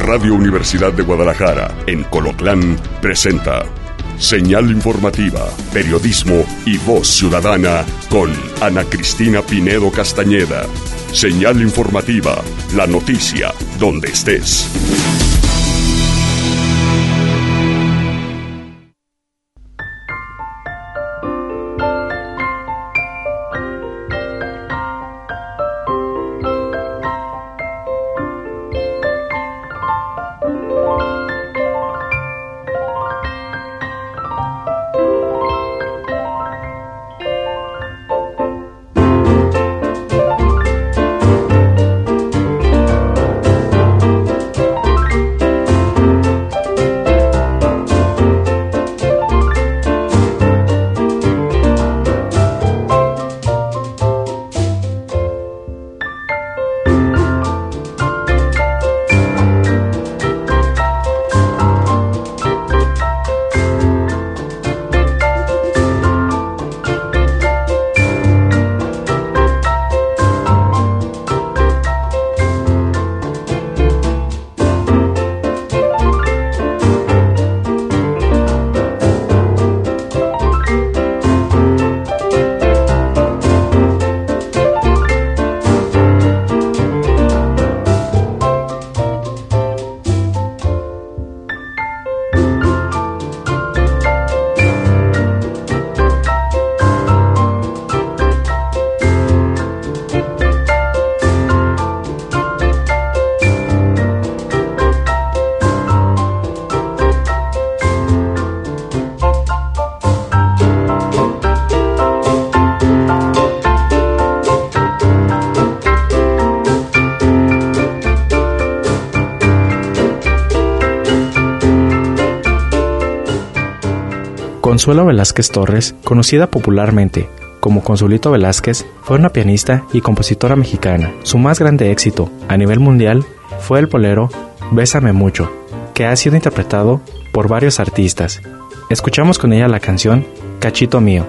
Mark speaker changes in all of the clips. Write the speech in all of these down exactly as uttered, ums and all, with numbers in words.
Speaker 1: Radio Universidad de Guadalajara, en Colotlán, presenta Señal Informativa, Periodismo y Voz Ciudadana con Ana Cristina Pinedo Castañeda. Señal Informativa, la noticia donde estés.
Speaker 2: Consuelo Velázquez Torres, conocida popularmente como Consuelito Velázquez, fue una pianista y compositora mexicana. Su más grande éxito a nivel mundial fue el bolero Bésame Mucho, que ha sido interpretado por varios artistas. Escuchamos con ella la canción Cachito Mío.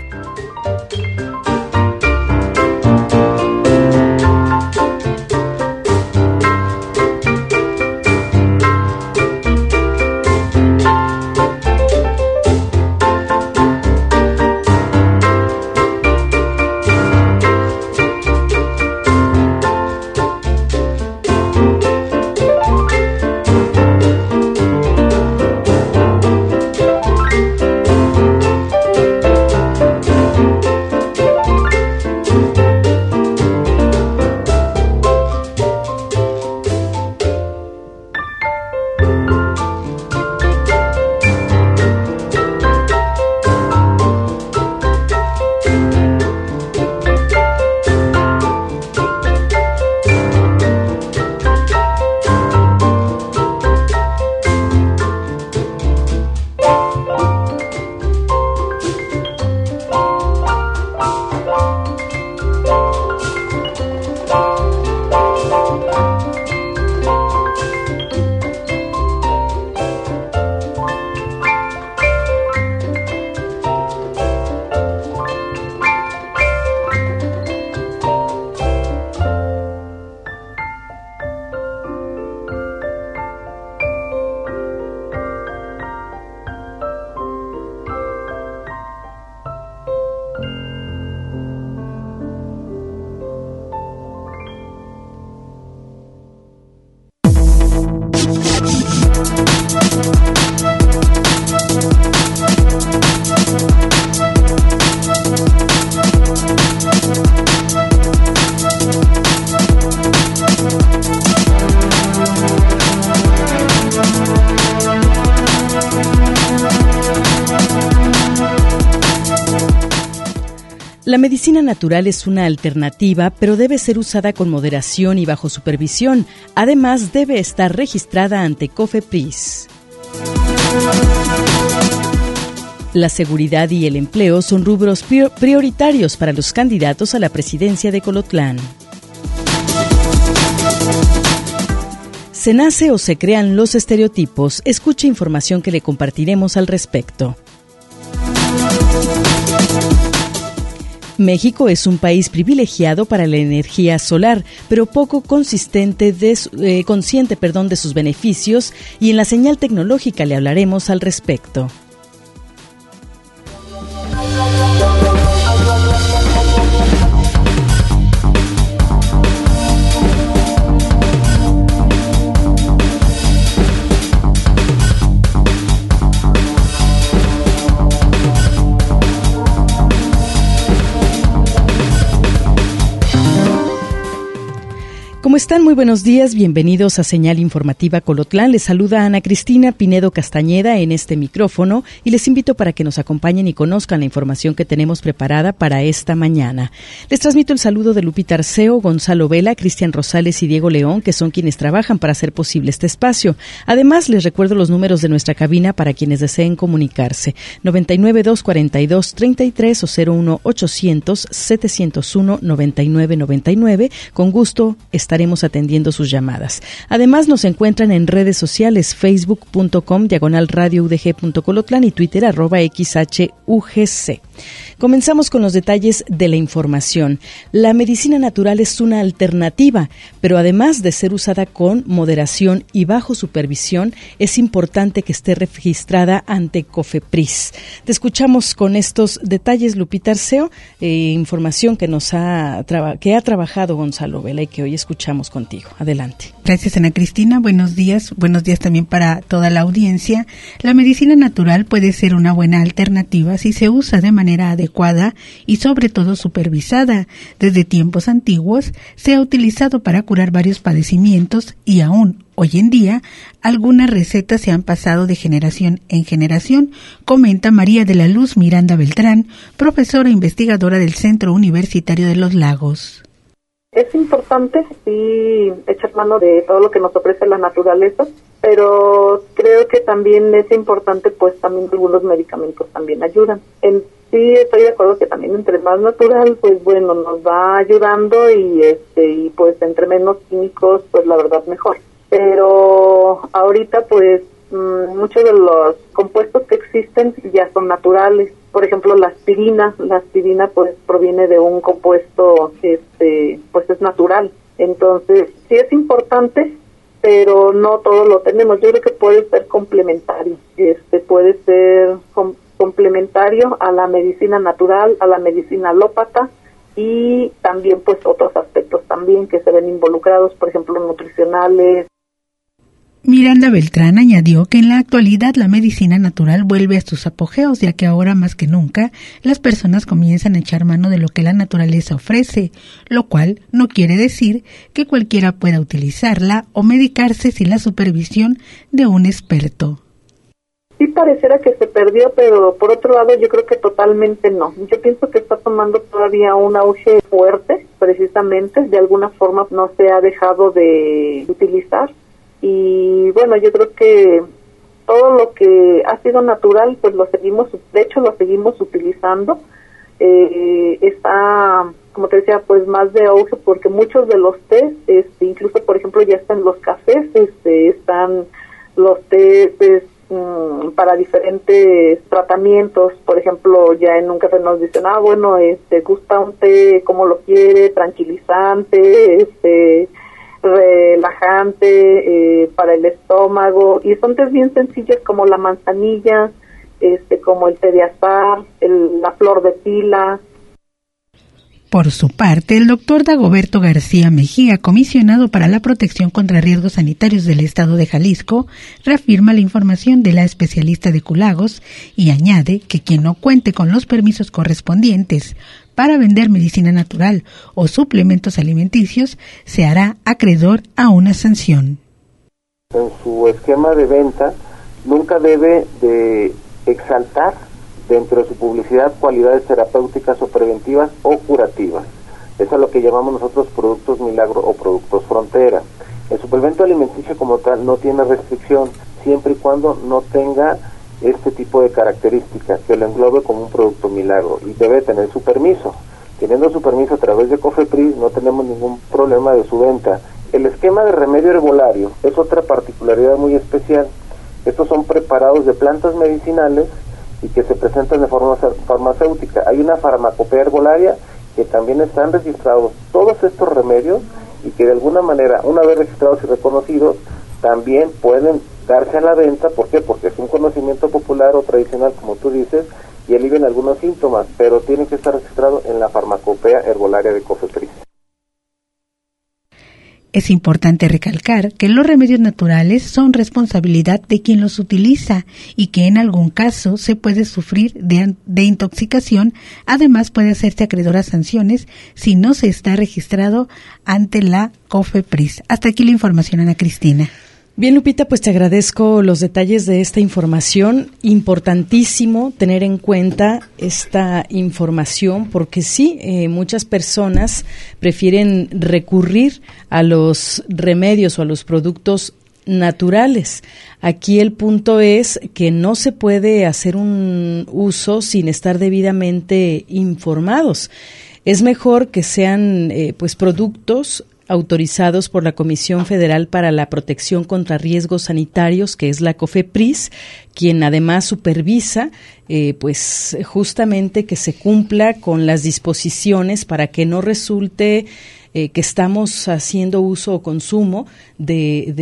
Speaker 3: La medicina natural es una alternativa, pero debe ser usada con moderación y bajo supervisión. Además, debe estar registrada ante COFEPRIS. La seguridad y el empleo son rubros prioritarios para los candidatos a la presidencia de Colotlán. ¿Se nace o se crean los estereotipos? Escuche información que le compartiremos al respecto. México es un país privilegiado para la energía solar, pero poco consistente de, eh, consciente perdón, de sus beneficios, y en la señal tecnológica le hablaremos al respecto. ¿Cómo están? Muy buenos días, bienvenidos a Señal Informativa Colotlán. Les saluda Ana Cristina Pinedo Castañeda en este micrófono y les invito para que nos acompañen y conozcan la información que tenemos preparada para esta mañana. Les transmito el saludo de Lupita Arceo, Gonzalo Vela, Cristian Rosales y Diego León, que son quienes trabajan para hacer posible este espacio. Además, les recuerdo los números de nuestra cabina para quienes deseen comunicarse: noventa y nueve, doscientos cuarenta y dos, treinta y tres o cero uno ochocientos, setecientos uno, noventa y nueve noventa y nueve. Con gusto estaremos atendiendo sus llamadas. Además, nos encuentran en redes sociales: facebook punto com diagonal radio u d g punto colotlán y Twitter arroba x h u g c. Comenzamos con los detalles de la información. La medicina natural es una alternativa, pero además de ser usada con moderación y bajo supervisión, es importante que esté registrada ante COFEPRIS. Te escuchamos con estos detalles, Lupita Arceo, eh, información que nos ha traba- que ha trabajado Gonzalo Vela y que hoy escuchamos contigo. Adelante.
Speaker 4: Gracias, Ana Cristina. Buenos días. Buenos días también para toda la audiencia. La medicina natural puede ser una buena alternativa si se usa de manera adecuada y sobre todo supervisada. Desde tiempos antiguos se ha utilizado para curar varios padecimientos y aún hoy en día algunas recetas se han pasado de generación en generación, comenta María de la Luz Miranda Beltrán, profesora e investigadora del Centro Universitario de los Lagos.
Speaker 5: Es importante, sí, echar mano de todo lo que nos ofrece la naturaleza, pero creo que también es importante, pues también algunos medicamentos también ayudan. En sí estoy de acuerdo que también entre más natural, pues bueno, nos va ayudando y este y pues entre menos químicos, pues la verdad mejor. Pero ahorita pues mmm, muchos de los compuestos que existen ya son naturales. Por ejemplo, la aspirina, la aspirina pues proviene de un compuesto, este, pues es natural. Entonces, sí es importante, pero no todo lo tenemos. Yo creo que puede ser complementario, este, puede ser com- complementario a la medicina natural, a la medicina alópata y también pues otros aspectos también que se ven involucrados, por ejemplo, nutricionales.
Speaker 4: Miranda Beltrán añadió que en la actualidad la medicina natural vuelve a sus apogeos, ya que ahora más que nunca las personas comienzan a echar mano de lo que la naturaleza ofrece, lo cual no quiere decir que cualquiera pueda utilizarla o medicarse sin la supervisión de un experto.
Speaker 5: Sí pareciera que se perdió, pero por otro lado yo creo que totalmente no. Yo pienso que está tomando todavía un auge fuerte, precisamente, de alguna forma no se ha dejado de utilizar. Y bueno, yo creo que todo lo que ha sido natural, pues lo seguimos, de hecho lo seguimos utilizando. Eh, está, como te decía, pues más de auge porque muchos de los tés, este, incluso por ejemplo ya están los cafés, este, están los tés este, mmm, para diferentes tratamientos. Por ejemplo, ya en un café nos dicen, ah, bueno, este, gusta un té, ¿cómo lo quiere? Tranquilizante, este... relajante, eh, para el estómago, y son tés bien sencillos como la manzanilla, este, como el té de azahar, el, la flor de pila.
Speaker 4: Por su parte, el doctor Dagoberto García Mejía, comisionado para la protección contra riesgos sanitarios del estado de Jalisco, reafirma la información de la especialista de Culagos y añade que quien no cuente con los permisos correspondientes para vender medicina natural o suplementos alimenticios se hará acreedor a una sanción.
Speaker 6: En su esquema de venta nunca debe de exaltar dentro de su publicidad cualidades terapéuticas o preventivas o curativas. Eso es lo que llamamos nosotros productos milagro o productos frontera. El suplemento alimenticio como tal no tiene restricción siempre y cuando no tenga este tipo de características, que lo englobe como un producto milagro, y debe tener su permiso. Teniendo su permiso a través de COFEPRIS no tenemos ningún problema de su venta. El esquema de remedio herbolario es otra particularidad muy especial. Estos son preparados de plantas medicinales y que se presentan de forma farmacéutica. Hay una farmacopea herbolaria que también están registrados todos estos remedios y que de alguna manera, una vez registrados y reconocidos, también pueden darse a la venta. ¿Por qué? Porque es un conocimiento popular o tradicional, como tú dices, y alivian algunos síntomas, pero tienen que estar registrados en la farmacopea herbolaria de COFEPRIS.
Speaker 4: Es importante recalcar que los remedios naturales son responsabilidad de quien los utiliza y que en algún caso se puede sufrir de, de intoxicación. Además, puede hacerse acreedor a sanciones si no se está registrado ante la COFEPRIS. Hasta aquí la información, Ana Cristina.
Speaker 3: Bien, Lupita, pues te agradezco los detalles de esta información. Importantísimo tener en cuenta esta información porque sí, eh, muchas personas prefieren recurrir a los remedios o a los productos naturales. Aquí el punto es que no se puede hacer un uso sin estar debidamente informados. Es mejor que sean eh, pues productos autorizados por la Comisión Federal para la Protección contra Riesgos Sanitarios, que es la COFEPRIS, quien además supervisa eh, pues justamente que se cumpla con las disposiciones para que no resulte eh, que estamos haciendo uso o consumo de,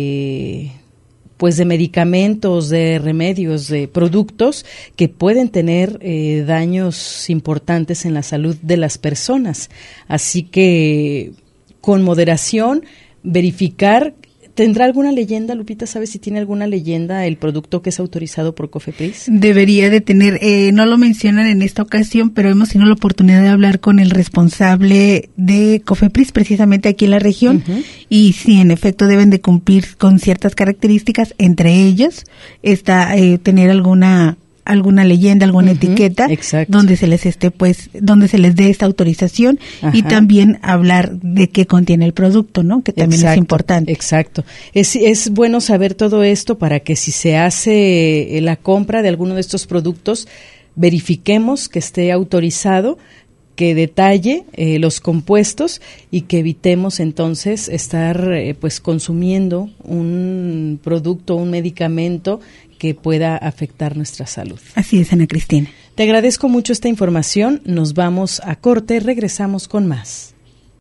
Speaker 3: de pues de medicamentos, de remedios, de productos que pueden tener eh, daños importantes en la salud de las personas. Así que con moderación, verificar. ¿Tendrá alguna leyenda, Lupita? ¿Sabes si tiene alguna leyenda el producto que es autorizado por COFEPRIS?
Speaker 4: Debería de tener, eh, no lo mencionan en esta ocasión, pero hemos tenido la oportunidad de hablar con el responsable de COFEPRIS, precisamente aquí en la región, uh-huh. Y sí, en efecto, deben de cumplir con ciertas características, entre ellas está eh, tener alguna alguna leyenda, alguna uh-huh, etiqueta, exacto. donde se les esté pues, donde se les dé esta autorización. Ajá. Y también hablar de qué contiene el producto, ¿no? Que también exacto, es importante.
Speaker 3: Exacto. Es, es bueno saber todo esto para que si se hace la compra de alguno de estos productos, verifiquemos que esté autorizado, que detalle eh, los compuestos y que evitemos entonces estar eh, pues consumiendo un producto, un medicamento que pueda afectar nuestra salud.
Speaker 4: Así es, Ana Cristina.
Speaker 3: Te agradezco mucho esta información. Nos vamos a corte, regresamos con más.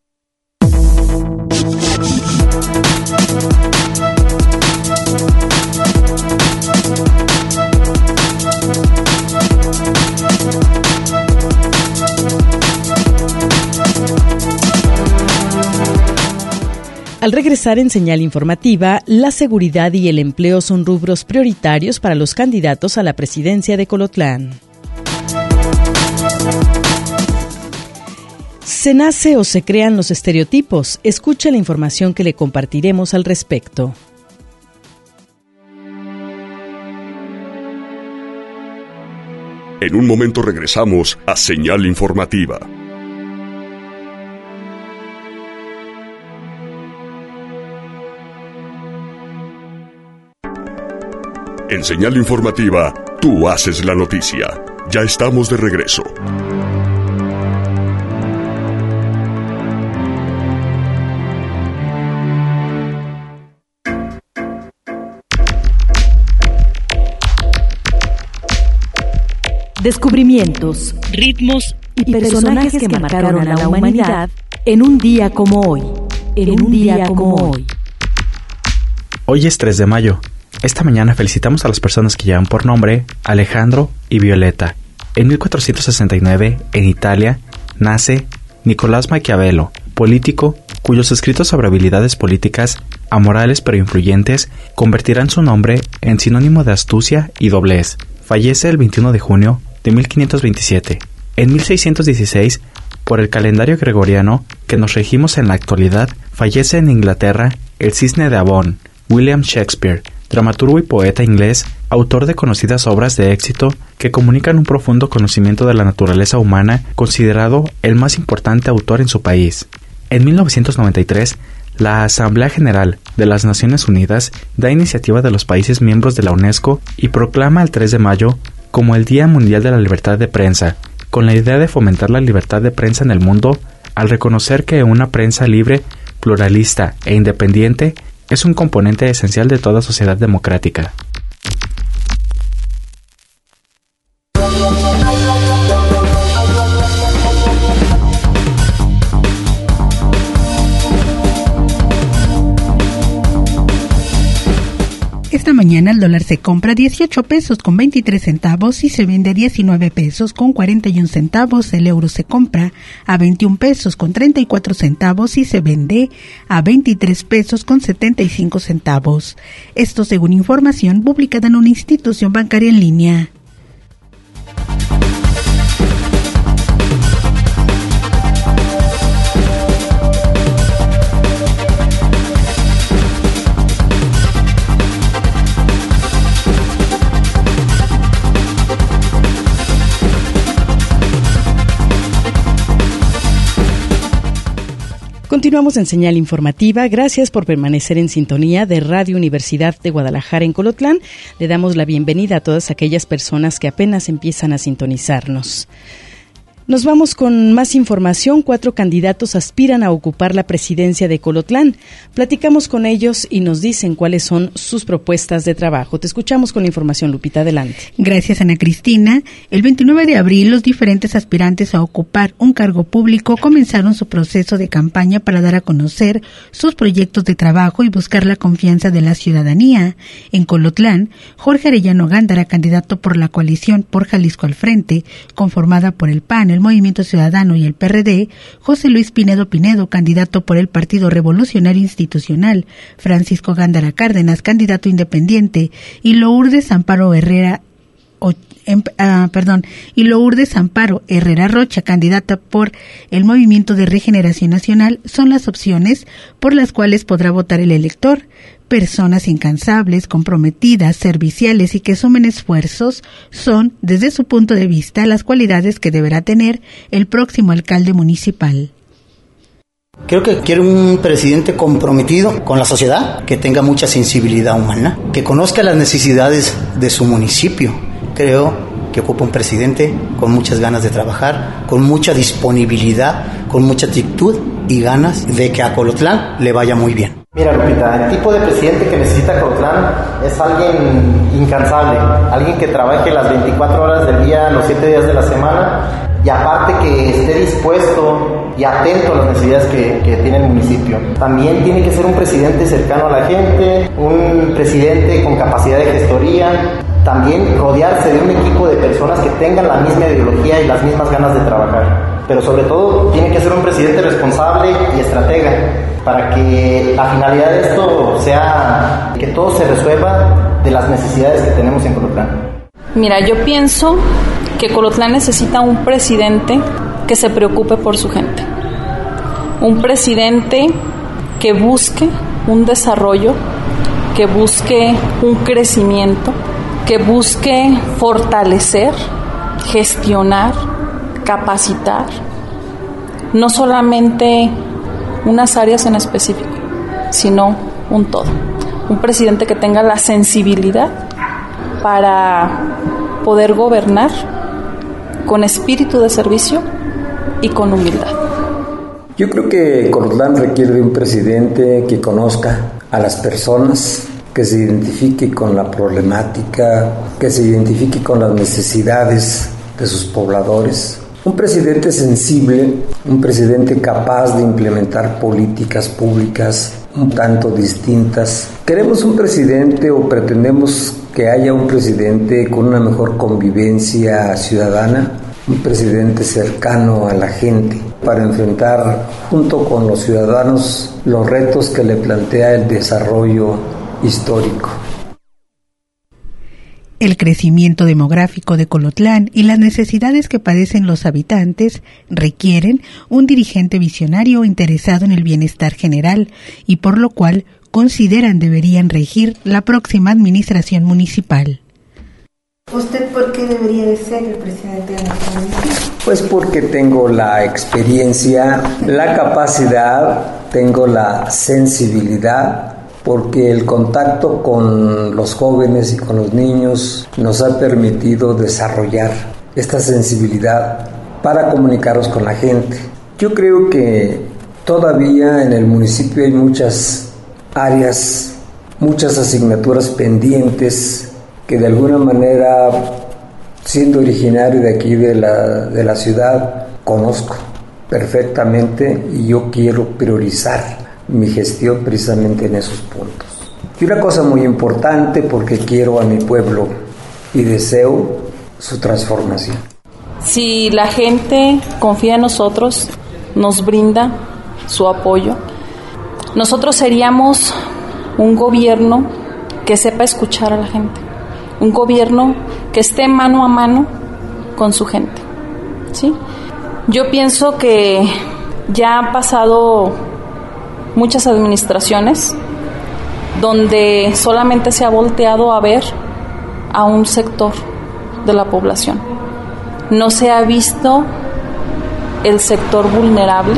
Speaker 3: Al regresar en Señal Informativa, la seguridad y el empleo son rubros prioritarios para los candidatos a la presidencia de Colotlán. ¿Se nace o se crean los estereotipos? Escuche la información que le compartiremos al respecto.
Speaker 1: En un momento regresamos a Señal Informativa. En Señal Informativa, tú haces la noticia. Ya estamos de regreso.
Speaker 3: Descubrimientos, ritmos y personajes que marcaron a la humanidad en un día como hoy. En un día como hoy.
Speaker 2: Hoy es tres de mayo. Esta mañana felicitamos a las personas que llevan por nombre Alejandro y Violeta. En mil cuatrocientos sesenta y nueve, en Italia, nace Nicolás Maquiavelo, político cuyos escritos sobre habilidades políticas, amorales pero influyentes, convertirán su nombre en sinónimo de astucia y doblez. Fallece el veintiuno de junio de mil quinientos veintisiete. En mil seiscientos dieciséis, por el calendario gregoriano que nos regimos en la actualidad, fallece en Inglaterra el Cisne de Avon, William Shakespeare, dramaturgo y poeta inglés, autor de conocidas obras de éxito que comunican un profundo conocimiento de la naturaleza humana, considerado el más importante autor en su país. En mil novecientos noventa y tres, la Asamblea General de las Naciones Unidas da iniciativa de los países miembros de la UNESCO y proclama el tres de mayo como el Día Mundial de la Libertad de Prensa, con la idea de fomentar la libertad de prensa en el mundo, al reconocer que una prensa libre, pluralista e independiente es un componente esencial de toda sociedad democrática.
Speaker 4: Esta mañana el dólar se compra dieciocho pesos con veintitrés centavos y se vende diecinueve pesos con cuarenta y un centavos. El euro se compra a veintiún pesos con treinta y cuatro centavos y se vende a veintitrés pesos con setenta y cinco centavos. Esto según información publicada en una institución bancaria en línea.
Speaker 3: Continuamos en Señal Informativa. Gracias por permanecer en sintonía de Radio Universidad de Guadalajara en Colotlán. Le damos la bienvenida a todas aquellas personas que apenas empiezan a sintonizarnos. Nos vamos con más información. Cuatro candidatos aspiran a ocupar la presidencia de Colotlán. Platicamos con ellos y nos dicen cuáles son sus propuestas de trabajo. Te escuchamos con la información, Lupita. Adelante.
Speaker 4: Gracias, Ana Cristina. El veintinueve de abril, los diferentes aspirantes a ocupar un cargo público comenzaron su proceso de campaña para dar a conocer sus proyectos de trabajo y buscar la confianza de la ciudadanía. En Colotlán, Jorge Arellano Gándara, candidato por la coalición por Jalisco al Frente, conformada por el P A N, el Movimiento Ciudadano y el P R D, José Luis Pinedo Pinedo, candidato por el Partido Revolucionario Institucional, Francisco Gándara Cárdenas, candidato independiente, y Lourdes Amparo Herrera o, em, ah, perdón, y Lourdes Amparo Herrera Rocha, candidata por el Movimiento de Regeneración Nacional, son las opciones por las cuales podrá votar el elector. Personas incansables, comprometidas, serviciales y que sumen esfuerzos son, desde su punto de vista, las cualidades que deberá tener el próximo alcalde municipal.
Speaker 7: Creo que quiero un presidente comprometido con la sociedad, que tenga mucha sensibilidad humana, que conozca las necesidades de su municipio. Creo que ocupa un presidente con muchas ganas de trabajar, con mucha disponibilidad, con mucha actitud y ganas de que a Colotlán le vaya muy bien.
Speaker 8: Mira, Lupita, el tipo de presidente que necesita Colotlán es alguien incansable, alguien que trabaje las veinticuatro horas del día, los siete días de la semana, y aparte que esté dispuesto y atento a las necesidades que, que tiene el municipio. También tiene que ser un presidente cercano a la gente, un presidente con capacidad de gestoría, también rodearse de un equipo de personas que tengan la misma ideología y las mismas ganas de trabajar. Pero sobre todo tiene que ser un presidente responsable y estratega, para que la finalidad de esto sea que todo se resuelva de las necesidades que tenemos en Colotlán.
Speaker 9: Mira, yo pienso que Colotlán necesita un presidente que se preocupe por su gente, un presidente que busque un desarrollo, que busque un crecimiento, que busque fortalecer, gestionar, capacitar, no solamente unas áreas en específico, sino un todo. Un presidente que tenga la sensibilidad para poder gobernar con espíritu de servicio y con humildad.
Speaker 10: Yo creo que Colotlán requiere de un presidente que conozca a las personas, que se identifique con la problemática, que se identifique con las necesidades de sus pobladores. Un presidente sensible, un presidente capaz de implementar políticas públicas un tanto distintas. Queremos un presidente o pretendemos que haya un presidente con una mejor convivencia ciudadana, un presidente cercano a la gente para enfrentar junto con los ciudadanos los retos que le plantea el desarrollo histórico.
Speaker 4: El crecimiento demográfico de Colotlán y las necesidades que padecen los habitantes requieren un dirigente visionario interesado en el bienestar general y por lo cual consideran deberían regir la próxima administración municipal.
Speaker 11: ¿Usted por qué debería de ser el presidente de nuestro municipio?
Speaker 10: Pues porque tengo la experiencia, la capacidad, tengo la sensibilidad, porque el contacto con los jóvenes y con los niños nos ha permitido desarrollar esta sensibilidad para comunicarnos con la gente. Yo creo que todavía en el municipio hay muchas áreas, muchas asignaturas pendientes que de alguna manera, siendo originario de aquí de la, de la ciudad, conozco perfectamente y yo quiero priorizar mi gestión precisamente en esos puntos. Y una cosa muy importante, porque quiero a mi pueblo y deseo su transformación.
Speaker 9: Si la gente confía en nosotros, nos brinda su apoyo, nosotros seríamos un gobierno que sepa escuchar a la gente, un gobierno que esté mano a mano con su gente, ¿sí? Yo pienso que ya han pasado muchas administraciones donde solamente se ha volteado a ver a un sector de la población. No se ha visto el sector vulnerable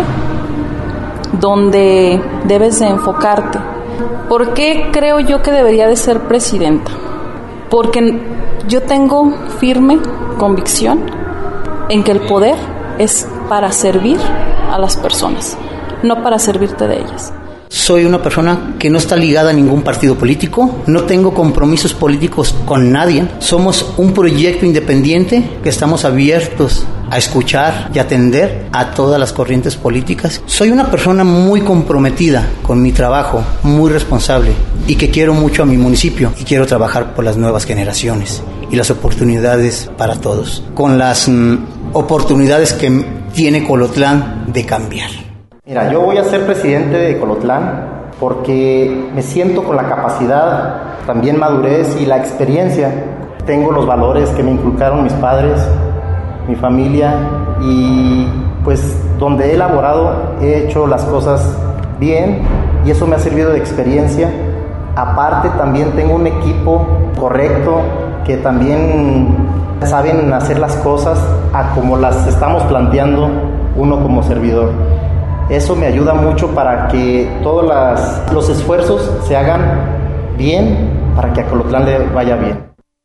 Speaker 9: donde debes de enfocarte. ¿Por qué creo yo que debería de ser presidenta? Porque yo tengo firme convicción en que el poder es para servir a las personas, no para servirte de ellas.
Speaker 7: Soy una persona que no está ligada a ningún partido político, no tengo compromisos políticos con nadie, somos un proyecto independiente que estamos abiertos a escuchar y atender a todas las corrientes políticas. Soy una persona muy comprometida con mi trabajo, muy responsable y que quiero mucho a mi municipio y quiero trabajar por las nuevas generaciones y las oportunidades para todos, con las mm, oportunidades que tiene Colotlán de cambiar.
Speaker 8: Mira, yo voy a ser presidente de Colotlán porque me siento con la capacidad, también madurez y la experiencia. Tengo los valores que me inculcaron mis padres, mi familia, y pues donde he elaborado he hecho las cosas bien y eso me ha servido de experiencia. Aparte también tengo un equipo correcto que también saben hacer las cosas a como las estamos planteando uno como servidor. Eso me ayuda mucho para que todos las, los esfuerzos se hagan bien, para que a Colotlán le vaya bien.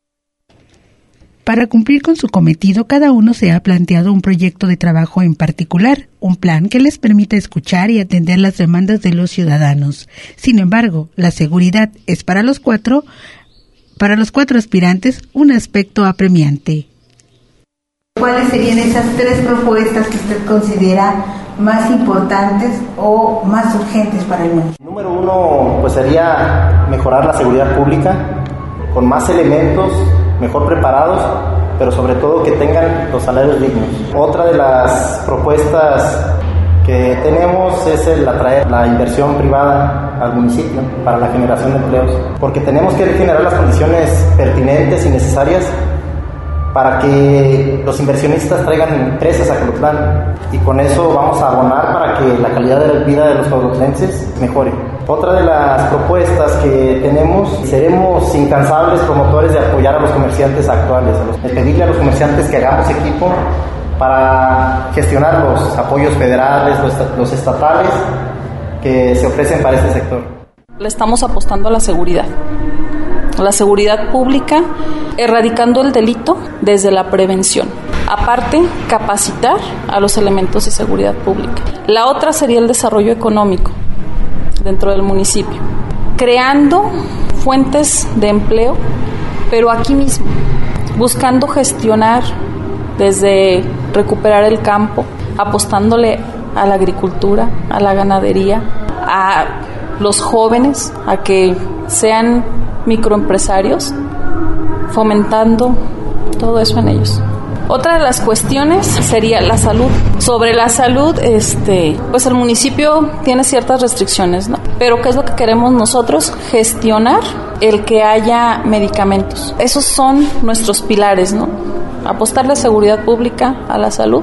Speaker 4: Para cumplir con su cometido, cada uno se ha planteado un proyecto de trabajo en particular, un plan que les permita escuchar y atender las demandas de los ciudadanos. Sin embargo, la seguridad es para los cuatro, para los cuatro aspirantes un aspecto apremiante.
Speaker 11: ¿Cuáles serían esas tres propuestas que usted considera más importantes o más urgentes para el municipio?
Speaker 8: Número uno, pues sería mejorar la seguridad pública con más elementos, mejor preparados, pero sobre todo que tengan los salarios dignos. Otra de las propuestas que tenemos es el atraer la inversión privada al municipio para la generación de empleos, porque tenemos que generar las condiciones pertinentes y necesarias para que los inversionistas traigan empresas a Colotlán, y con eso vamos a abonar para que la calidad de vida de los colotlenses mejore. Otra de las propuestas que tenemos, seremos incansables promotores de apoyar a los comerciantes actuales, de pedirle a los comerciantes que hagamos equipo para gestionar los apoyos federales, los, los estatales que se ofrecen para este sector.
Speaker 9: Le estamos apostando a la seguridad. La seguridad pública, erradicando el delito desde la prevención. Aparte, capacitar a los elementos de seguridad pública. La otra sería el desarrollo económico dentro del municipio, creando fuentes de empleo, pero aquí mismo, buscando gestionar desde recuperar el campo, apostándole a la agricultura, a la ganadería, a los jóvenes, a que sean microempresarios, fomentando todo eso en ellos. Otra de las cuestiones sería la salud. Sobre la salud, este, pues el municipio tiene ciertas restricciones, ¿no? Pero ¿qué es lo que queremos nosotros? Gestionar el que haya medicamentos. Esos son nuestros pilares, ¿no? Apostarle a seguridad pública, a la salud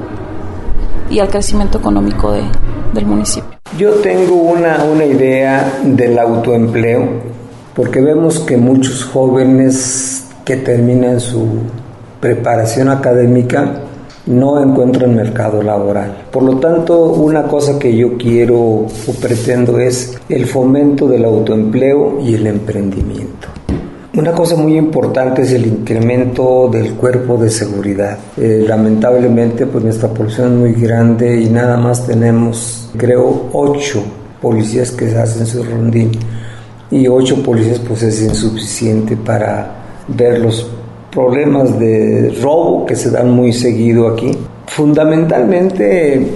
Speaker 9: y al crecimiento económico de, del municipio.
Speaker 10: Yo tengo una, una idea del autoempleo, porque vemos que muchos jóvenes que terminan su preparación académica no encuentran mercado laboral. Por lo tanto, una cosa que yo quiero o pretendo es el fomento del autoempleo y el emprendimiento. Una cosa muy importante es el incremento del cuerpo de seguridad. Eh, lamentablemente, pues nuestra población es muy grande y nada más tenemos, creo, ocho policías que hacen su rondín. Y ocho policías pues es insuficiente para ver los problemas de robo que se dan muy seguido aquí. Fundamentalmente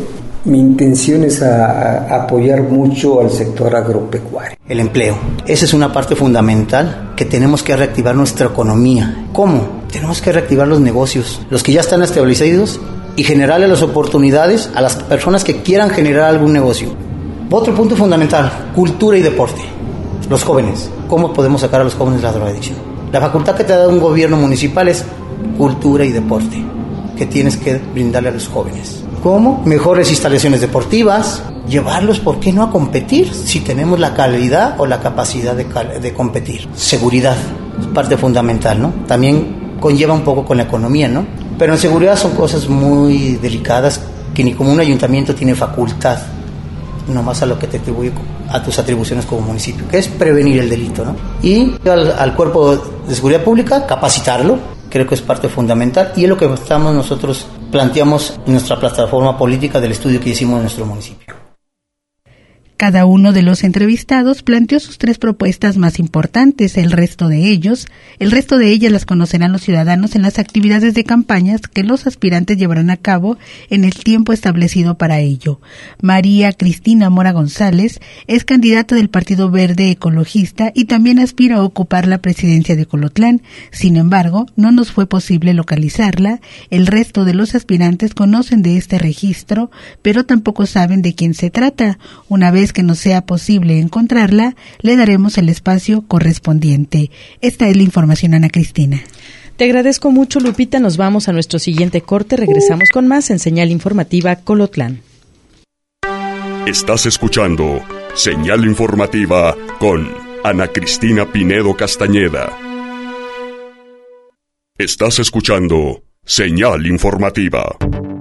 Speaker 10: Mi intención es a, a apoyar mucho al sector agropecuario.
Speaker 7: El empleo. Esa es una parte fundamental que tenemos que reactivar nuestra economía. ¿Cómo? Tenemos que reactivar los negocios, los que ya están establecidos, y generarle las oportunidades a las personas que quieran generar algún negocio. Otro punto fundamental, cultura y deporte. Los jóvenes. ¿Cómo podemos sacar a los jóvenes de la drogadicción? La facultad que te da un gobierno municipal es cultura y deporte, que tienes que brindarle a los jóvenes. ¿Cómo? Mejores instalaciones deportivas, llevarlos, ¿por qué no a competir? Si tenemos la calidad o la capacidad de, cal- de competir. Seguridad, es parte fundamental, ¿no? También conlleva un poco con la economía, ¿no? Pero en seguridad son cosas muy delicadas que ni como un ayuntamiento tiene facultad, nomás a lo que te atribuye a tus atribuciones como municipio, que es prevenir el delito, ¿no? Y al, al cuerpo de seguridad pública, capacitarlo, creo que es parte fundamental, y es lo que estamos nosotros planteamos en nuestra plataforma política del estudio que hicimos en nuestro municipio.
Speaker 4: Cada uno de los entrevistados planteó sus tres propuestas más importantes. El resto de ellos, el resto de ellas las conocerán los ciudadanos en las actividades de campañas que los aspirantes llevarán a cabo en el tiempo establecido para ello. María Cristina Mora González es candidata del Partido Verde Ecologista y también aspira a ocupar la presidencia de Colotlán. Sin embargo, no nos fue posible localizarla. El resto de los aspirantes conocen de este registro, pero tampoco saben de quién se trata. Una vez que nos sea posible encontrarla, le daremos el espacio correspondiente. Esta es la información, Ana Cristina.
Speaker 3: Te agradezco mucho, Lupita. Nos vamos a nuestro siguiente corte. Regresamos con más en Señal Informativa Colotlán.
Speaker 1: Estás escuchando Señal Informativa con Ana Cristina Pinedo Castañeda. Estás escuchando Señal Informativa.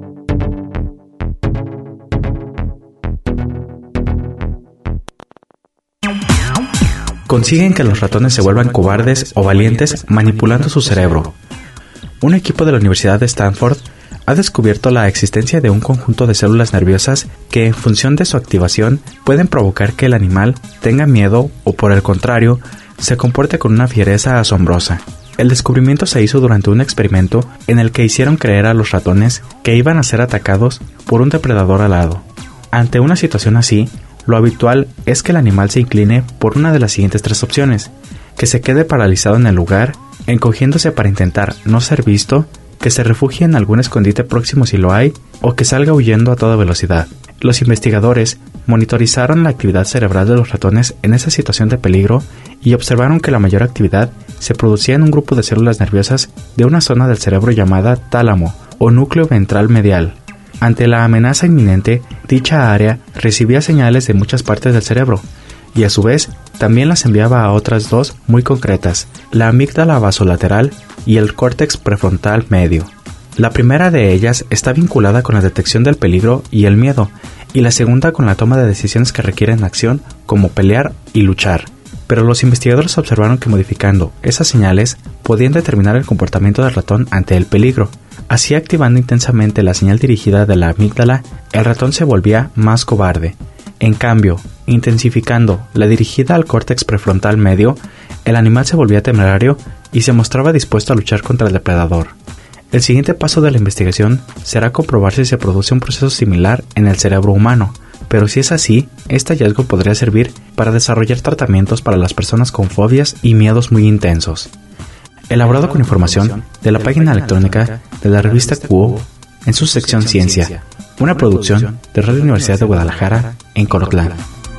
Speaker 2: Consiguen que los ratones se vuelvan cobardes o valientes manipulando su cerebro. Un equipo de la Universidad de Stanford ha descubierto la existencia de un conjunto de células nerviosas que, en función de su activación, pueden provocar que el animal tenga miedo o, por el contrario, se comporte con una fiereza asombrosa. El descubrimiento se hizo durante un experimento en el que hicieron creer a los ratones que iban a ser atacados por un depredador alado. Ante una situación así, lo habitual es que el animal se incline por una de las siguientes tres opciones: que se quede paralizado en el lugar, encogiéndose para intentar no ser visto, que se refugie en algún escondite próximo si lo hay, o que salga huyendo a toda velocidad. Los investigadores monitorizaron la actividad cerebral de los ratones en esa situación de peligro y observaron que la mayor actividad se producía en un grupo de células nerviosas de una zona del cerebro llamada tálamo o núcleo ventral medial. Ante la amenaza inminente, dicha área recibía señales de muchas partes del cerebro, y a su vez también las enviaba a otras dos muy concretas, la amígdala basolateral y el córtex prefrontal medio. La primera de ellas está vinculada con la detección del peligro y el miedo, y la segunda con la toma de decisiones que requieren acción, como pelear y luchar. Pero los investigadores observaron que modificando esas señales podían determinar el comportamiento del ratón ante el peligro. Así, activando intensamente la señal dirigida de la amígdala, el ratón se volvía más cobarde. En cambio, intensificando la dirigida al córtex prefrontal medio, el animal se volvía temerario y se mostraba dispuesto a luchar contra el depredador. El siguiente paso de la investigación será comprobar si se produce un proceso similar en el cerebro humano, pero si es así, este hallazgo podría servir para desarrollar tratamientos para las personas con fobias y miedos muy intensos. Elaborado con información de la página electrónica de la revista Cuo en su sección Ciencia, una producción de Radio Universidad de Guadalajara en Colotlán.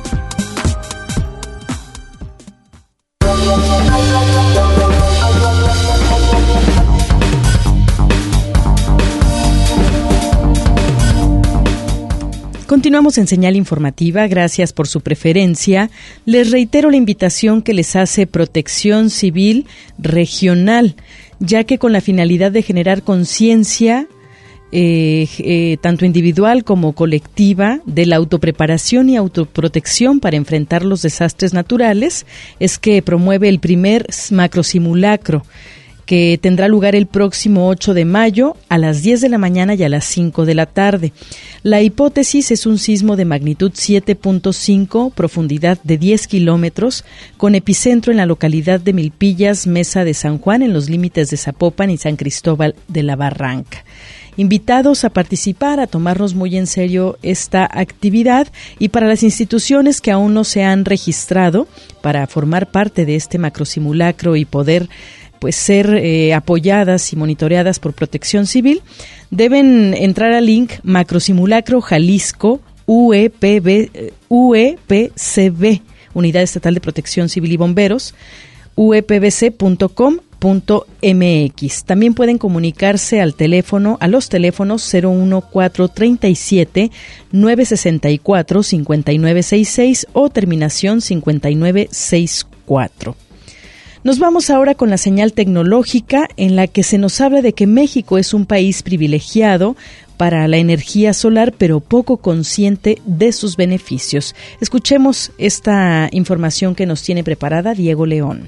Speaker 3: Continuamos en Señal Informativa, gracias por su preferencia. Les reitero la invitación que les hace Protección Civil Regional, ya que con la finalidad de generar conciencia, eh, eh, tanto individual como colectiva, de la autopreparación y autoprotección para enfrentar los desastres naturales, es que promueve el primer macrosimulacro, que tendrá lugar el próximo ocho de mayo a las diez de la mañana y a las cinco de la tarde. La hipótesis es un sismo de magnitud siete punto cinco, profundidad de diez kilómetros, con epicentro en la localidad de Milpillas, Mesa de San Juan, en los límites de Zapopan y San Cristóbal de la Barranca. invitados a participar, a tomarnos muy en serio esta actividad, y para las instituciones que aún no se han registrado para formar parte de este macrosimulacro y poder pues ser eh, apoyadas y monitoreadas por Protección Civil, deben entrar al link Macrosimulacro Jalisco U E P B, U E P C B, Unidad Estatal de Protección Civil y Bomberos, u e p b c punto com punto m x. También pueden comunicarse al teléfono, a los teléfonos cero uno cuatro treinta y siete, nueve sesenta y cuatro, cincuenta y nueve sesenta y seis o terminación cincuenta y nueve sesenta y cuatro. Nos vamos ahora con la señal tecnológica, en la que se nos habla de que México es un país privilegiado para la energía solar, pero poco consciente de sus beneficios. Escuchemos esta información que nos tiene preparada Diego León.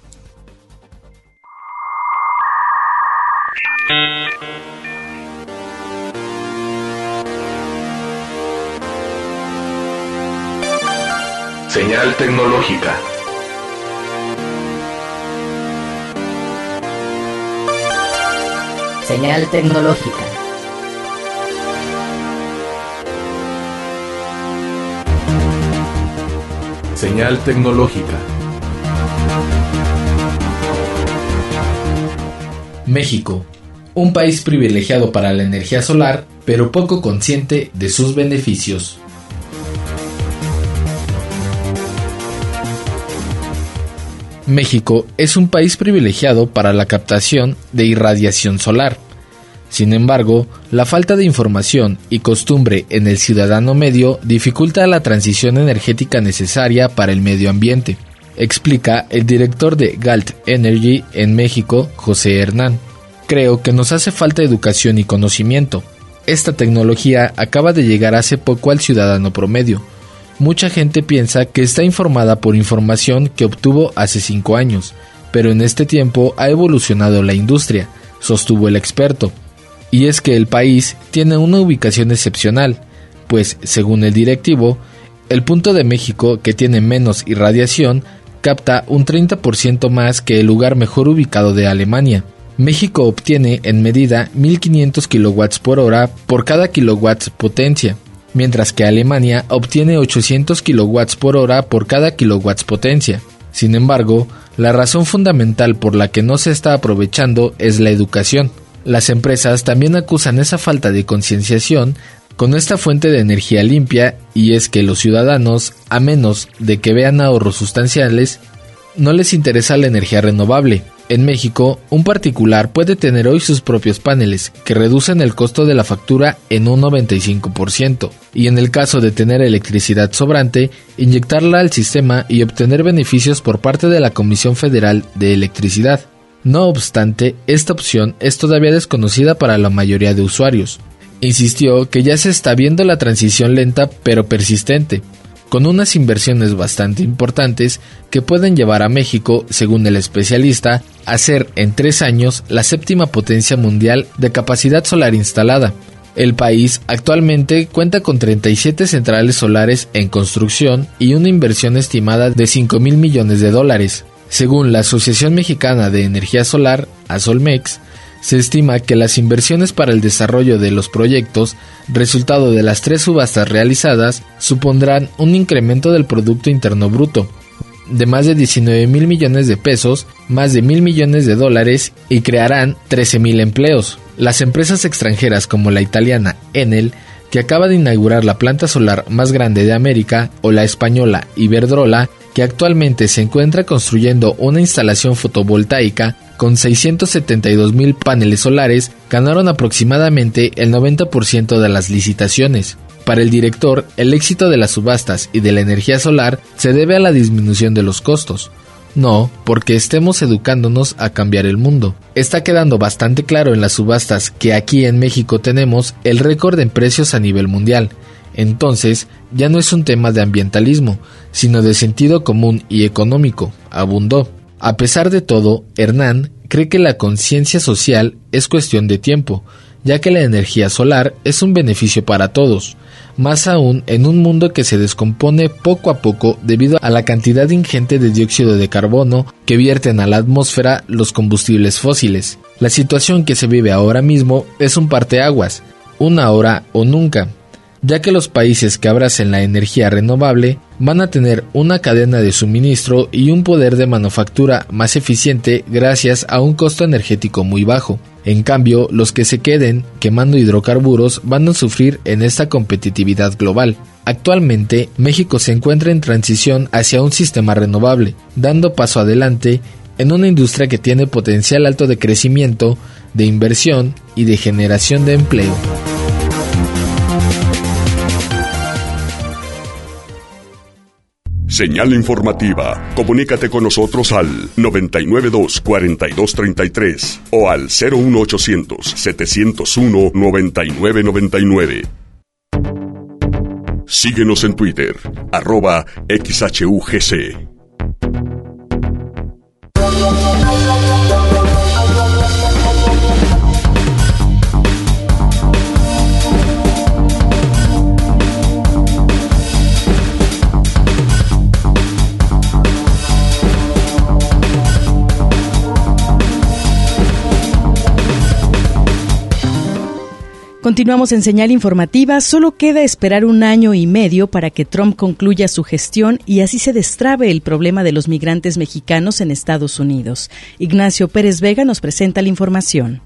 Speaker 1: Señal tecnológica.
Speaker 12: Señal tecnológica.
Speaker 1: Señal tecnológica.
Speaker 2: México, un país privilegiado para la energía solar, pero poco consciente de sus beneficios. México es un país privilegiado para la captación de irradiación solar. Sin embargo, la falta de información y costumbre en el ciudadano medio dificulta la transición energética necesaria para el medio ambiente, explica el director de Galt Energy en México, José Hernán. Creo que nos hace falta educación y conocimiento. Esta tecnología acaba de llegar hace poco al ciudadano promedio. Mucha gente piensa que está informada por información que obtuvo hace cinco años, pero en este tiempo ha evolucionado la industria, sostuvo el experto. Y es que el país tiene una ubicación excepcional, pues, según el directivo, el punto de México que tiene menos irradiación capta un treinta por ciento más que el lugar mejor ubicado de Alemania. México obtiene en medida mil quinientos kilowatts por hora por cada kilowatts potencia, mientras que Alemania obtiene ochocientos kilowatts por hora por cada kilowatts potencia. Sin embargo, la razón fundamental por la que no se está aprovechando es la educación. Las empresas también acusan esa falta de concienciación con esta fuente de energía limpia, y es que los ciudadanos, a menos de que vean ahorros sustanciales, no les interesa la energía renovable. En México, un particular puede tener hoy sus propios paneles, que reducen el costo de la factura en un noventa y cinco por ciento, y en el caso de tener electricidad sobrante, inyectarla al sistema y obtener beneficios por parte de la Comisión Federal de Electricidad. No obstante, esta opción es todavía desconocida para la mayoría de usuarios. Insistió que ya se está viendo la transición lenta pero persistente, con unas inversiones bastante importantes que pueden llevar a México, según el especialista, a ser en tres años la séptima potencia mundial de capacidad solar instalada. El país actualmente cuenta con treinta y siete centrales solares en construcción y una inversión estimada de cinco mil millones de dólares. Según la Asociación Mexicana de Energía Solar, ASOLMEX, se estima que las inversiones para el desarrollo de los proyectos, resultado de las tres subastas realizadas, supondrán un incremento del Producto Interno Bruto de más de diecinueve mil millones de pesos, más de mil millones de dólares, y crearán trece mil empleos. Las empresas extranjeras como la italiana Enel, que acaba de inaugurar la planta solar más grande de América, o la española Iberdrola, que actualmente se encuentra construyendo una instalación fotovoltaica con seiscientos setenta y dos mil paneles solares, ganaron aproximadamente el noventa por ciento de las licitaciones. Para el director, el éxito de las subastas y de la energía solar se debe a la disminución de los costos, no porque estemos educándonos a cambiar el mundo. Está quedando bastante claro en las subastas que aquí en México tenemos el récord en precios a nivel mundial. Entonces, ya no es un tema de ambientalismo, sino de sentido común y económico, abundó. A pesar de todo, Hernán cree que la conciencia social es cuestión de tiempo, ya que la energía solar es un beneficio para todos, más aún en un mundo que se descompone poco a poco debido a la cantidad ingente de dióxido de carbono que vierten a la atmósfera los combustibles fósiles.
Speaker 12: La situación que se vive ahora mismo es un parteaguas, una ahora o nunca, ya que los países que abracen la energía renovable van a tener una cadena de suministro y un poder de manufactura más eficiente gracias a un costo energético muy bajo. En cambio, los que se queden quemando hidrocarburos van a sufrir en esta competitividad global. Actualmente, México se encuentra en transición hacia un sistema renovable, dando paso adelante en una industria que tiene potencial alto de crecimiento, de inversión y de generación de empleo.
Speaker 1: Señal informativa. Comunícate con nosotros al noventa y nueve dos, cuarenta y dos treinta y tres o al cero uno ochocientos, setecientos uno, noventa y nueve noventa y nueve. Síguenos en Twitter, arroba X H U G C.
Speaker 3: Continuamos en Señal Informativa. Solo queda esperar un año y medio para que Trump concluya su gestión y así se destrabe el problema de los migrantes mexicanos en Estados Unidos. Ignacio Pérez Vega nos presenta la información.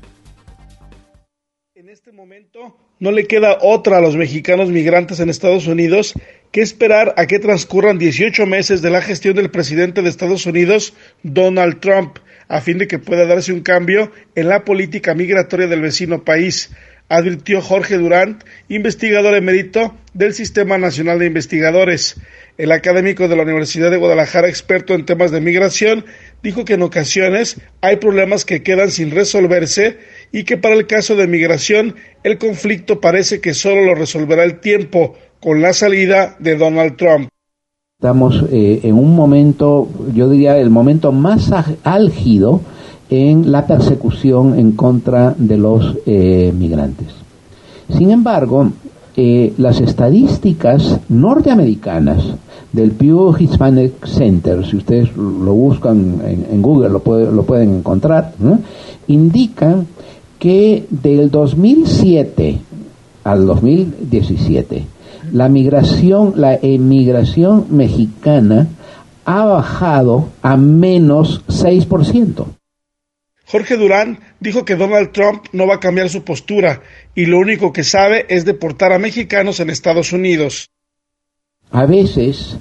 Speaker 13: En este momento no le queda otra a los mexicanos migrantes en Estados Unidos que esperar a que transcurran dieciocho meses de la gestión del presidente de Estados Unidos, Donald Trump, a fin de que pueda darse un cambio en la política migratoria del vecino país, advirtió Jorge Durán, investigador emérito del Sistema Nacional de Investigadores. El académico de la Universidad de Guadalajara, experto en temas de migración, dijo que en ocasiones hay problemas que quedan sin resolverse y que para el caso de migración el conflicto parece que solo lo resolverá el tiempo con la salida de Donald Trump.
Speaker 14: Estamos eh, en un momento, yo diría el momento más álgido en la persecución en contra de los eh, migrantes. Sin embargo, eh, las estadísticas norteamericanas del Pew Hispanic Center, si ustedes lo buscan en, en Google lo, puede, lo pueden encontrar, ¿no?, indican que del dos mil siete al dos mil diecisiete la migración, la emigración mexicana ha bajado a menos seis por ciento.
Speaker 13: Jorge Durán dijo que Donald Trump no va a cambiar su postura y lo único que sabe es deportar a mexicanos en Estados Unidos.
Speaker 14: A veces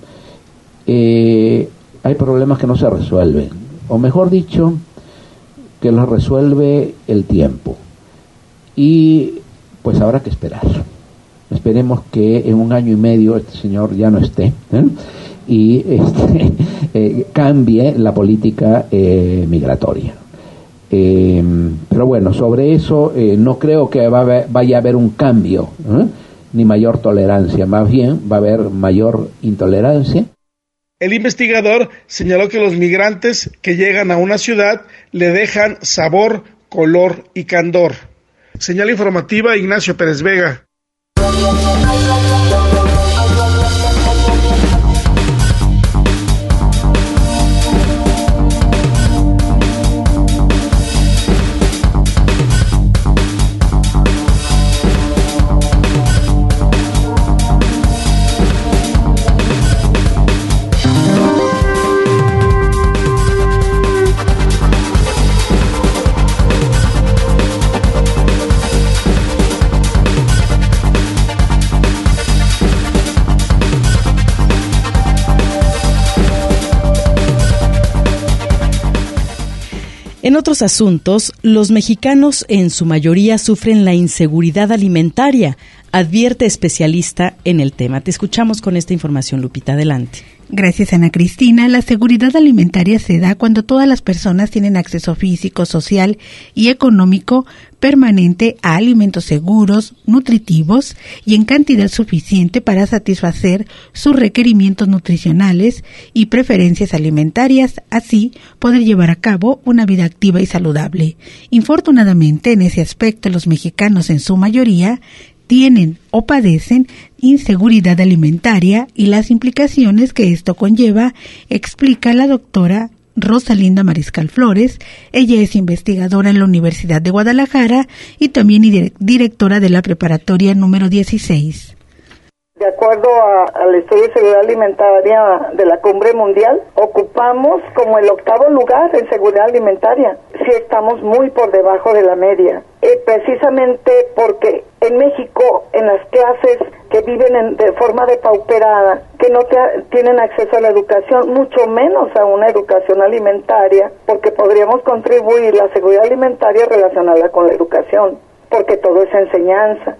Speaker 14: eh, hay problemas que no se resuelven, o mejor dicho, que los resuelve el tiempo. Y pues habrá que esperar. Esperemos que en un año y medio este señor ya no esté, ¿eh? y este, eh, cambie la política eh, migratoria. Eh, pero bueno, sobre eso eh, no creo que va a haber, vaya a haber un cambio, ¿eh? ni mayor tolerancia, más bien va a haber mayor intolerancia.
Speaker 13: El investigador señaló que los migrantes que llegan a una ciudad le dejan sabor, color y candor. Señal informativa, Ignacio Pérez Vega.
Speaker 3: En otros asuntos, los mexicanos en su mayoría sufren la inseguridad alimentaria, advierte especialista en el tema. Te escuchamos con esta información, Lupita, adelante.
Speaker 4: Gracias, Ana Cristina. La seguridad alimentaria se da cuando todas las personas tienen acceso físico, social y económico permanente a alimentos seguros, nutritivos y en cantidad suficiente para satisfacer sus requerimientos nutricionales y preferencias alimentarias, así poder llevar a cabo una vida activa y saludable. Infortunadamente, en ese aspecto, los mexicanos en su mayoría tienen o padecen inseguridad alimentaria y las implicaciones que esto conlleva, explica la doctora Rosalinda Mariscal Flores. Ella es investigadora en la Universidad de Guadalajara y también directora de la preparatoria número dieciséis.
Speaker 5: De acuerdo a, al estudio de seguridad alimentaria de la Cumbre Mundial, ocupamos como el octavo lugar en seguridad alimentaria. Sí, estamos muy por debajo de la media. Eh, precisamente porque en México, en las clases que viven en, de forma depauperada, que no te, tienen acceso a la educación, mucho menos a una educación alimentaria, porque podríamos contribuir la seguridad alimentaria relacionada con la educación, porque todo es enseñanza.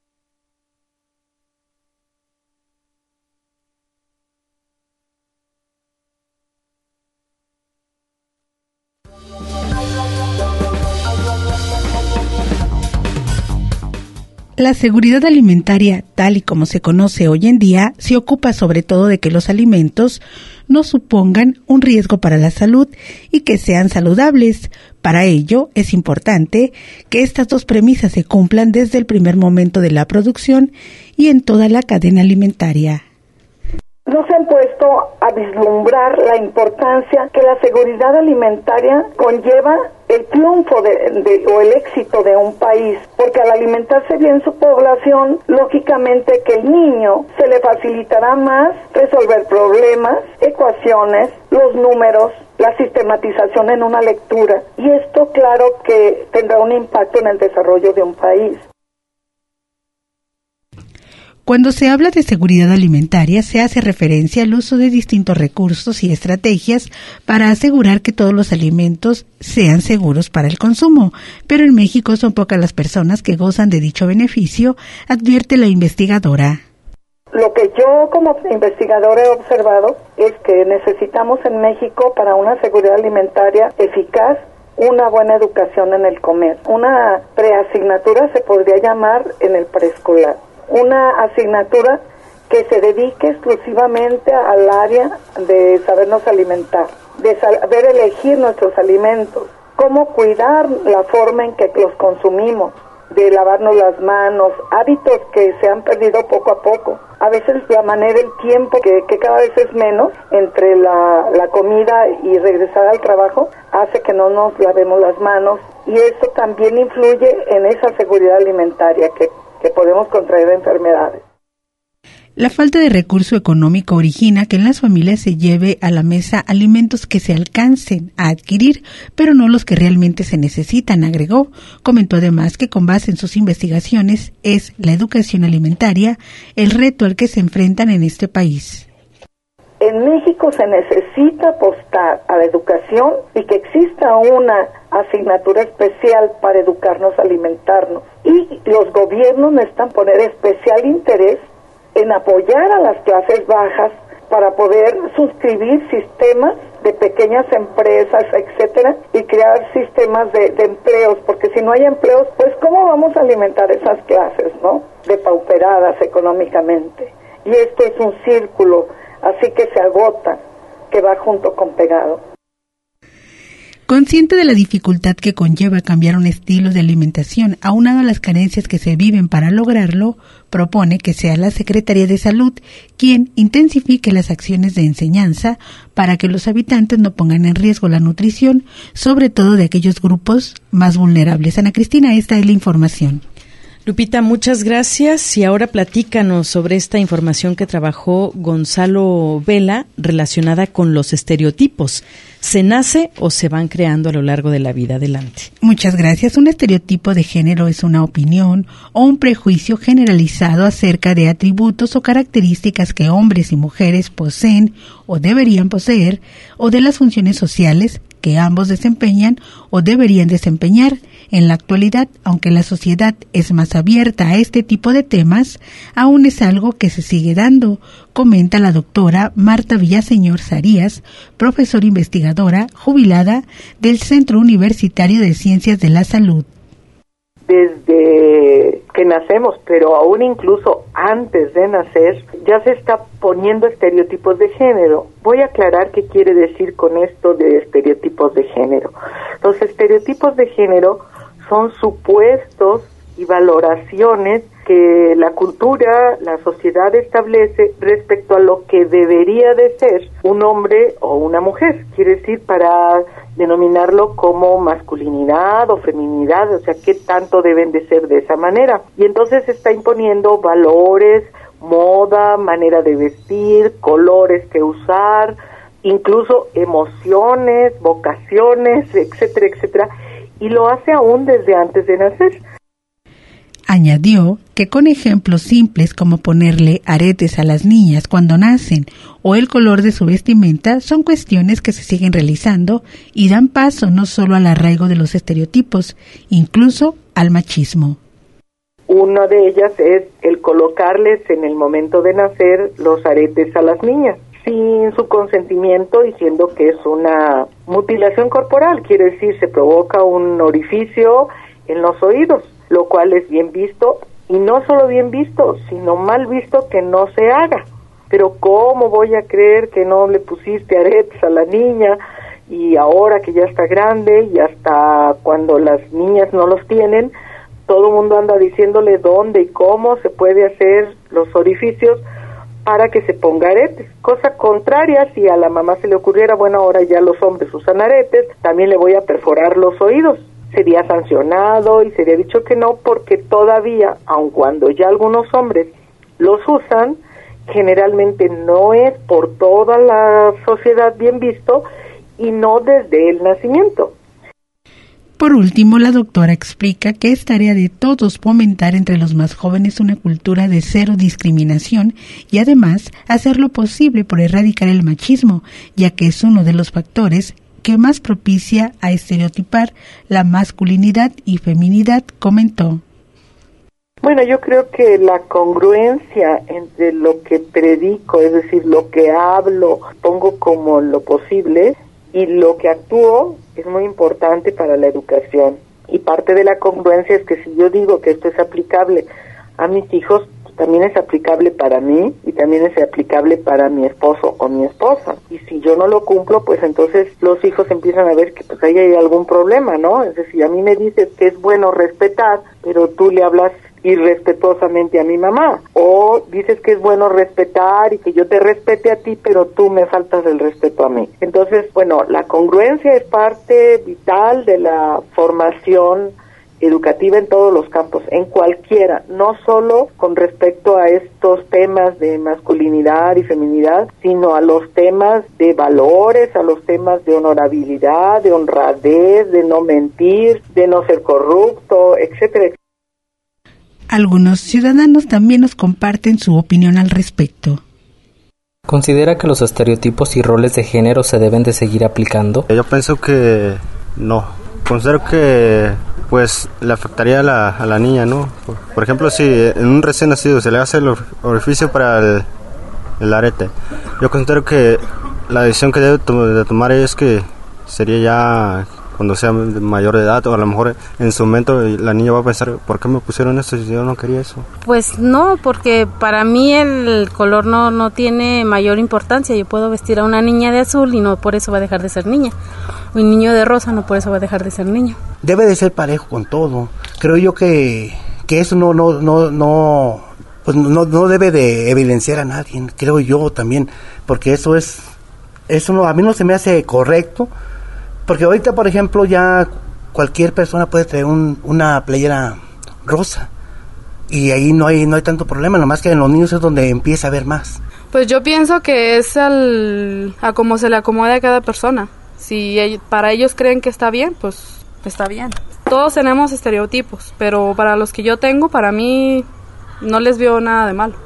Speaker 4: La seguridad alimentaria, tal y como se conoce hoy en día, se ocupa sobre todo de que los alimentos no supongan un riesgo para la salud y que sean saludables. Para ello, es importante que estas dos premisas se cumplan desde el primer momento de la producción y en toda la cadena alimentaria.
Speaker 5: No se han puesto a vislumbrar la importancia que la seguridad alimentaria conlleva el triunfo de, de, o el éxito de un país, porque al alimentarse bien su población, lógicamente que el niño se le facilitará más resolver problemas, ecuaciones, los números, la sistematización en una lectura, y esto claro que tendrá un impacto en el desarrollo de un país.
Speaker 4: Cuando se habla de seguridad alimentaria, se hace referencia al uso de distintos recursos y estrategias para asegurar que todos los alimentos sean seguros para el consumo, pero en México son pocas las personas que gozan de dicho beneficio, advierte la investigadora.
Speaker 5: Lo que yo como investigadora he observado es que necesitamos en México para una seguridad alimentaria eficaz una buena educación en el comer. Una preasignatura se podría llamar en el preescolar. Una asignatura que se dedique exclusivamente al área de sabernos alimentar, de saber elegir nuestros alimentos, cómo cuidar la forma en que los consumimos, de lavarnos las manos, hábitos que se han perdido poco a poco. A veces la manera, el tiempo que, que cada vez es menos entre la, la comida y regresar al trabajo hace que no nos lavemos las manos, y eso también influye en esa seguridad alimentaria que que podemos contraer enfermedades.
Speaker 4: La falta de recurso económico origina que en las familias se lleve a la mesa alimentos que se alcancen a adquirir, pero no los que realmente se necesitan, agregó. Comentó además que con base en sus investigaciones es la educación alimentaria el reto al que se enfrentan en este país.
Speaker 5: En México se necesita apostar a la educación y que exista una asignatura especial para educarnos a alimentarnos. Y los gobiernos necesitan poner especial interés en apoyar a las clases bajas para poder suscribir sistemas de pequeñas empresas, etcétera, y crear sistemas de, de empleos, porque si no hay empleos, pues ¿cómo vamos a alimentar esas clases, no? Depauperadas económicamente. Y esto es un círculo, así que se agota, que va junto con pegado.
Speaker 4: Consciente de la dificultad que conlleva cambiar un estilo de alimentación, aunado a las carencias que se viven para lograrlo, propone que sea la Secretaría de Salud quien intensifique las acciones de enseñanza para que los habitantes no pongan en riesgo la nutrición, sobre todo de aquellos grupos más vulnerables. Ana Cristina, esta es la información.
Speaker 3: Lupita, muchas gracias, y ahora platícanos sobre esta información que trabajó Gonzalo Vela relacionada con los estereotipos. ¿Se nace o se van creando a lo largo de la vida? Adelante.
Speaker 4: Muchas gracias. Un estereotipo de género es una opinión o un prejuicio generalizado acerca de atributos o características que hombres y mujeres poseen o deberían poseer, o de las funciones sociales que ambos desempeñan o deberían desempeñar. En la actualidad, aunque la sociedad es más abierta a este tipo de temas, aún es algo que se sigue dando, comenta la doctora Marta Villaseñor Sarías, profesora investigadora jubilada del Centro Universitario de Ciencias de la Salud.
Speaker 15: Desde que nacemos, pero aún incluso antes de nacer, ya se está poniendo estereotipos de género. Voy a aclarar qué quiere decir con esto de estereotipos de género. Los estereotipos de género son supuestos y valoraciones que la cultura, la sociedad establece respecto a lo que debería de ser un hombre o una mujer. Quiere decir, para denominarlo como masculinidad o feminidad, o sea, qué tanto deben de ser de esa manera. Y entonces se está imponiendo valores, moda, manera de vestir, colores que usar, incluso emociones, vocaciones, etcétera, etcétera, y lo hace aún desde antes de nacer.
Speaker 4: Añadió que con ejemplos simples como ponerle aretes a las niñas cuando nacen o el color de su vestimenta son cuestiones que se siguen realizando y dan paso no solo al arraigo de los estereotipos, incluso al machismo.
Speaker 15: Una de ellas es el colocarles en el momento de nacer los aretes a las niñas, sin su consentimiento, diciendo que es una mutilación corporal, quiere decir, se provoca un orificio en los oídos, lo cual es bien visto, y no solo bien visto, sino mal visto que no se haga. Pero ¿cómo voy a creer que no le pusiste aretes a la niña? Y ahora que ya está grande, y hasta cuando las niñas no los tienen, todo el mundo anda diciéndole dónde y cómo se puede hacer los orificios para que se ponga aretes. Cosa contraria, si a la mamá se le ocurriera, bueno, ahora ya los hombres usan aretes, también le voy a perforar los oídos. Sería sancionado y sería dicho que no, porque todavía, aun cuando ya algunos hombres los usan, generalmente no es por toda la sociedad bien visto y no desde el nacimiento.
Speaker 4: Por último, la doctora explica que es tarea de todos fomentar entre los más jóvenes una cultura de cero discriminación y además hacer lo posible por erradicar el machismo, ya que es uno de los factores que más propicia a estereotipar la masculinidad y feminidad, comentó.
Speaker 15: Bueno, yo creo que la congruencia entre lo que predico, es decir, lo que hablo, pongo como lo posible, y lo que actúo es muy importante para la educación. Y parte de la congruencia es que si yo digo que esto es aplicable a mis hijos, también es aplicable para mí y también es aplicable para mi esposo o mi esposa. Y si yo no lo cumplo, pues entonces los hijos empiezan a ver que pues ahí hay algún problema, ¿no? Es decir, a mí me dices que es bueno respetar, pero tú le hablas irrespetuosamente a mi mamá, o dices que es bueno respetar y que yo te respete a ti, pero tú me faltas el respeto a mí. Entonces, bueno, la congruencia es parte vital de la formación educativa en todos los campos, en cualquiera, no solo con respecto a estos temas de masculinidad y feminidad, sino a los temas de valores, a los temas de honorabilidad, de honradez, de no mentir, de no ser corrupto, etcétera.
Speaker 4: Algunos ciudadanos también nos comparten su opinión al respecto.
Speaker 16: ¿Considera que los estereotipos y roles de género se deben de seguir aplicando?
Speaker 17: Yo pienso que no. Considero que pues le afectaría a la, a la niña, ¿no? Por, por ejemplo, si en un recién nacido se le hace el orificio para el, el arete, yo considero que la decisión que debe to- de tomar es que sería ya cuando sea mayor de edad, o a lo mejor en su momento la niña va a pensar, ¿por qué me pusieron esto si yo no quería eso?
Speaker 18: Pues no, porque para mí el color no, no tiene mayor importancia. Yo puedo vestir a una niña de azul y no por eso va a dejar de ser niña. Un niño de rosa no por eso va a dejar de ser niño.
Speaker 19: Debe de ser parejo con todo. Creo yo que, que eso no, no, no, no, pues no, no debe de evidenciar a nadie, creo yo también, porque eso es, eso no, a mí no se me hace correcto. Porque ahorita, por ejemplo, ya cualquier persona puede traer un, una playera rosa y ahí no hay no hay tanto problema, nomás que en los niños es donde empieza a haber más.
Speaker 20: Pues yo pienso que es al, a cómo se le acomode a cada persona. Si ellos, para ellos creen que está bien, pues está bien. Todos tenemos estereotipos, pero para los que yo tengo, para mí no les veo nada de malo.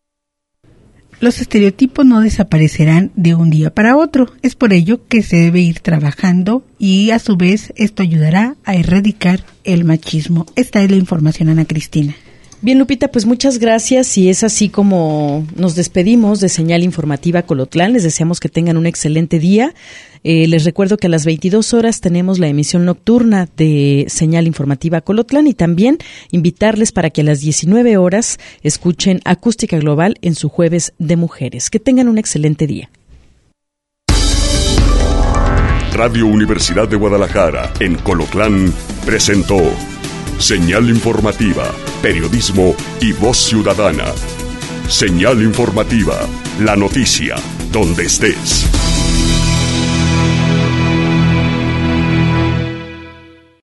Speaker 4: Los estereotipos no desaparecerán de un día para otro. Es por ello que se debe ir trabajando y a su vez esto ayudará a erradicar el machismo. Esta es la información, Ana Cristina.
Speaker 3: Bien, Lupita, pues muchas gracias y es así como nos despedimos de Señal Informativa Colotlán. Les deseamos que tengan un excelente día. Eh, les recuerdo que a las veintidós horas tenemos la emisión nocturna de Señal Informativa Colotlán y también invitarles para que a las diecinueve horas escuchen Acústica Global en su Jueves de Mujeres. Que tengan un excelente día.
Speaker 1: Radio Universidad de Guadalajara en Colotlán presentó Señal informativa, periodismo y voz ciudadana. Señal informativa, la noticia, donde estés.